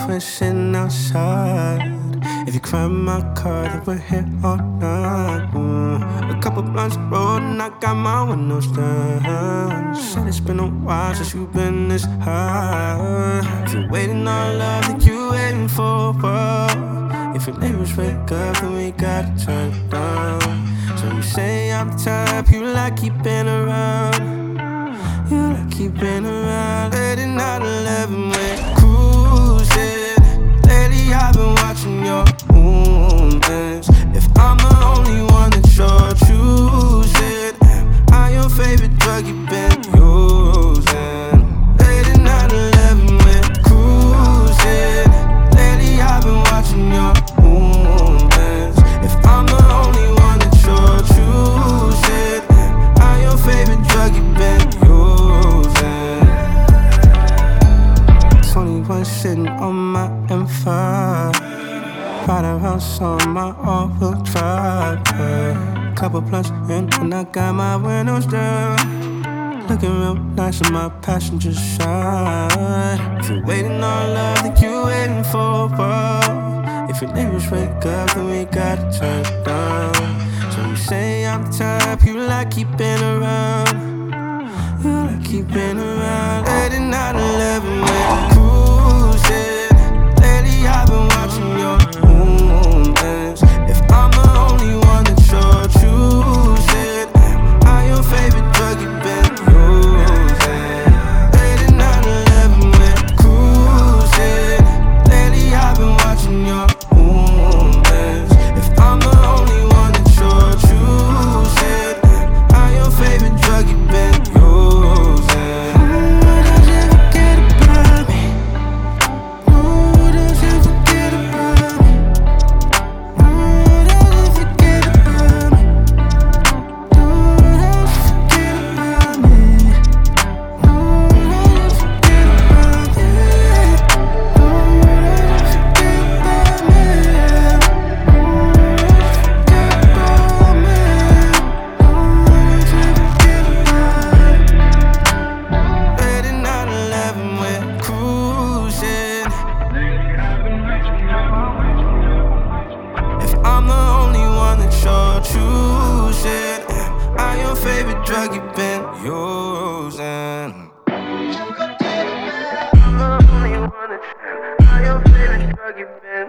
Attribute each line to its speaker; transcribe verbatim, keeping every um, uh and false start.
Speaker 1: when sitting outside. If you cry in my car, then we're here all night. mm. A couple blunts rolled and I got my windows down. Said it's been a while since you've been this high. If you're waiting on love, then you waiting for what? If your neighbors wake up, then we gotta turn it down. So you say I'm the type you like keeping around. You like keeping around. Late at night, eleven, we're cruising. Lately I've been watching your movements. If I'm the only one that you're choosing, am I your favorite drug you've been using? Late at night, eleven, we're cruising. Lately I've been watching your movements. If I'm the only one that you're choosing, am I your favorite drug you've been using? twenty-one sitting on my M five. Ride around on my all-wheel drive. yeah. Couple blunts in and I got my windows down. Looking real nice on my passenger side. If you're waiting on love, then you waiting for what? If your neighbors wake up, then we gotta turn it down. So you say I'm the type you like keeping around. You like keeping around. Late at night, eleven, we're cruising. Lately I've been watching your movements. If I'm the only one that you're choosing, am I your favorite drug you've been using? Late at night, eleven, we're cruising. Lately I've been watching your movements. If I'm the only one that you're choosing, am I your favorite drug you've been using? Drug you've been using. I'm the only one that's your favorite drug you've been